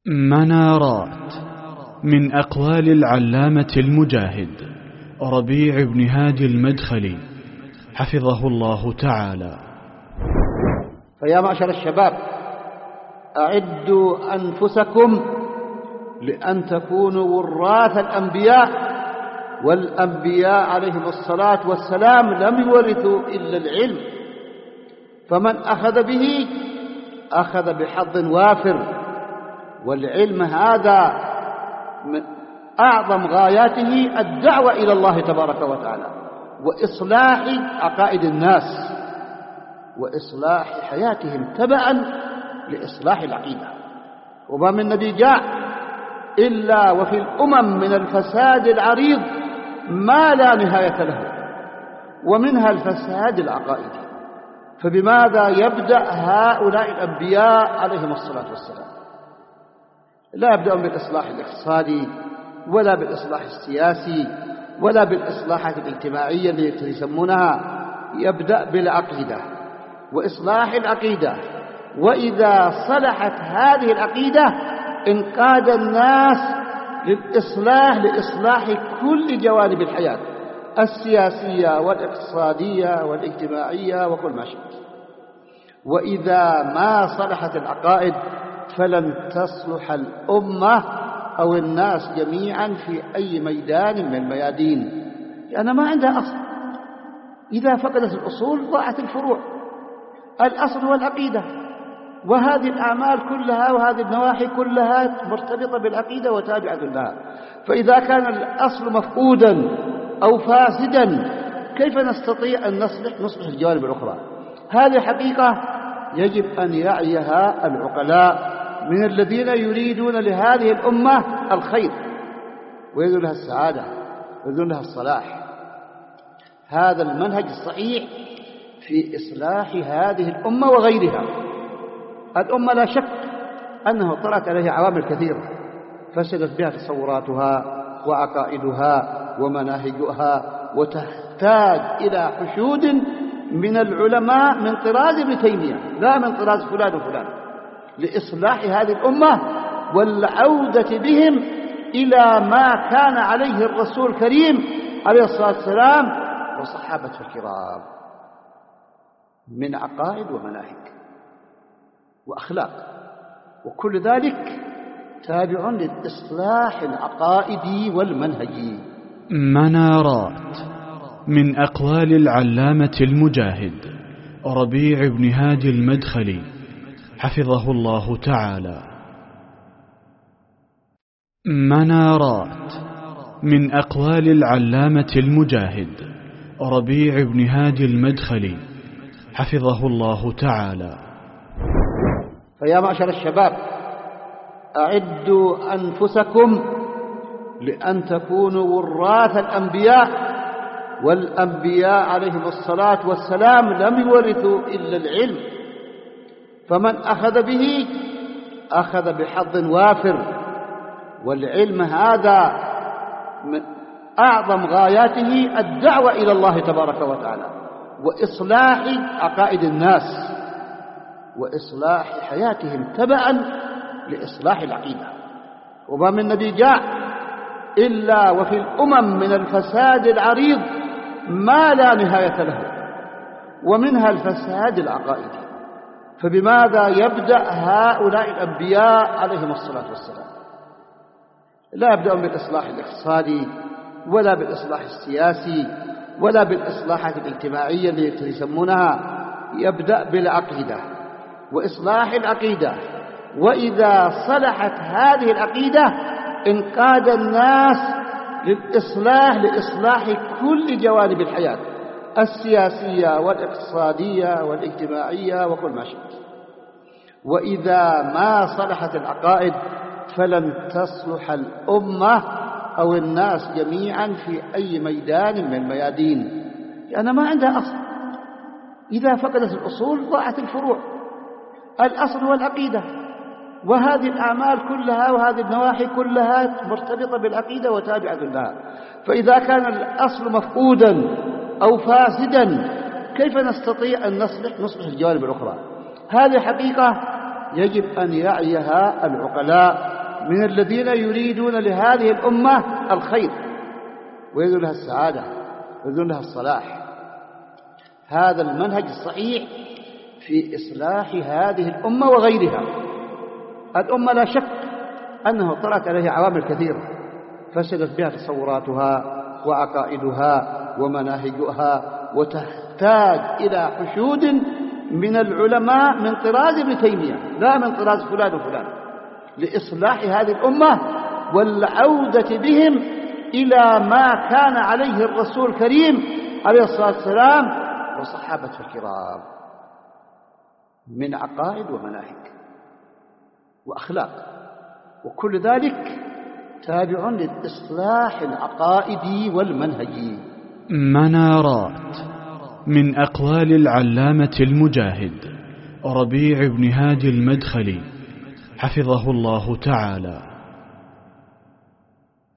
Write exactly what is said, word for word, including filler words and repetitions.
منارات من أقوال العلامة المجاهد ربيع بن هادي المدخلي حفظه الله تعالى. فيا معشر الشباب، أعدوا أنفسكم لأن تكونوا وراث الأنبياء، والأنبياء عليهم الصلاة والسلام لم يورثوا إلا العلم، فمن أخذ به أخذ بحظ وافر، والعلم هذا من أعظم غاياته الدعوة إلى الله تبارك وتعالى، وإصلاح عقائد الناس، وإصلاح حياتهم تبعا لإصلاح العقيدة. وما من نبي جاء إلا وفي الأمم من الفساد العريض ما لا نهاية له، ومنها الفساد العقائدي. فبماذا يبدأ هؤلاء الأنبياء عليهم الصلاة والسلام؟ لا يبدأون بالإصلاح الاقتصادي، ولا بالإصلاح السياسي، ولا بالإصلاحات الاجتماعية اللي يسمونها، يبدأ بالعقيدة وإصلاح العقيدة. وإذا صلحت هذه العقيدة انقاد الناس للإصلاح لإصلاح كل جوانب الحياة السياسية والاقتصادية والاجتماعية وكل ما شئت. وإذا ما صلحت العقائد فلن تصلح الأمة أو الناس جميعا في أي ميدان من الميادين، لأن ما عندها أصل. إذا فقدت الأصول ضاعت الفروع. الأصل هو العقيدة، وهذه الأعمال كلها وهذه النواحي كلها مرتبطة بالعقيدة وتابعة لها. فإذا كان الأصل مفقودا أو فاسدا كيف نستطيع أن نصلح نصلح الجوانب الأخرى؟ هذه حقيقة يجب أن يعيها العقلاء من الذين يريدون لهذه الأمة الخير ويريدون لها السعادة ويريدون لها الصلاح. هذا المنهج الصحيح في إصلاح هذه الأمة وغيرها. الأمة لا شك أنه طرأت عليها عوامل كثيرة فسدت بها تصوراتها وعقائدها ومناهجها، وتحتاج إلى حشود من العلماء من طراز ابن تيمية لا من طراز فلان وفلان لإصلاح هذه الأمة والعودة بهم إلى ما كان عليه الرسول الكريم عليه الصلاة والسلام وصحابته الكرام من عقائد ومناهج وأخلاق، وكل ذلك تابع للإصلاح العقائدي والمنهجي. منارات من أقوال العلامة المجاهد ربيع بن هادي المدخلي حفظه الله تعالى. منارات من أقوال العلامة المجاهد ربيع بن هادي المدخلي حفظه الله تعالى. فيا معشر الشباب، أعدوا أنفسكم لأن تكونوا وراث الأنبياء، والأنبياء عليهم الصلاة والسلام لم يورثوا إلا العلم، فمن أخذ به أخذ بحظ وافر، والعلم هذا من أعظم غاياته الدعوة إلى الله تبارك وتعالى، وإصلاح عقائد الناس، وإصلاح حياتهم تبعا لإصلاح العقيدة. وما من نبي جاء إلا وفي الأمم من الفساد العريض ما لا نهاية له، ومنها الفساد العقائدي. فبماذا يبدأ هؤلاء الأنبياء عليهم الصلاة والسلام؟ لا يبدأون بالإصلاح الاقتصادي، ولا بالإصلاح السياسي، ولا بالإصلاحات الاجتماعية اللي يسمونها، يبدأ بالعقيدة وإصلاح العقيدة. وإذا صلحت هذه العقيدة انقاد الناس للإصلاح لإصلاح كل جوانب الحياة السياسية والاقتصادية والاجتماعية وكل ما شئت. وإذا ما صلحت العقائد فلن تصلح الأمة أو الناس جميعا في أي ميدان من الميادين، لأن ما عندها أصل. إذا فقدت الأصول ضاعت الفروع. الأصل هو العقيدة، وهذه الأعمال كلها وهذه النواحي كلها مرتبطة بالعقيدة وتابعة لها. فإذا كان الأصل مفقودا أو فاسدا كيف نستطيع أن نصلح نصلح الجوانب الأخرى؟ هذه حقيقة يجب أن يعيها العقلاء من الذين يريدون لهذه الأمة الخير ويريدون لها السعادة ويريدون لها الصلاح. هذا المنهج الصحيح في إصلاح هذه الأمة وغيرها. الأمة لا شك أنه طرأت عليها عوامل كثيرة فسدت بها تصوراتها وعقائدها ومناهجها، وتحتاج إلى حشود من العلماء من طراز ابن تيمية لا من طراز فلان وفلان لإصلاح هذه الأمة والعودة بهم إلى ما كان عليه الرسول الكريم عليه الصلاة والسلام وصحابته الكرام من عقائد ومناهج وأخلاق، وكل ذلك تابع للإصلاح العقائدي والمنهجي. منارات من أقوال العلامة المجاهد ربيع بن هادي المدخلي حفظه الله تعالى.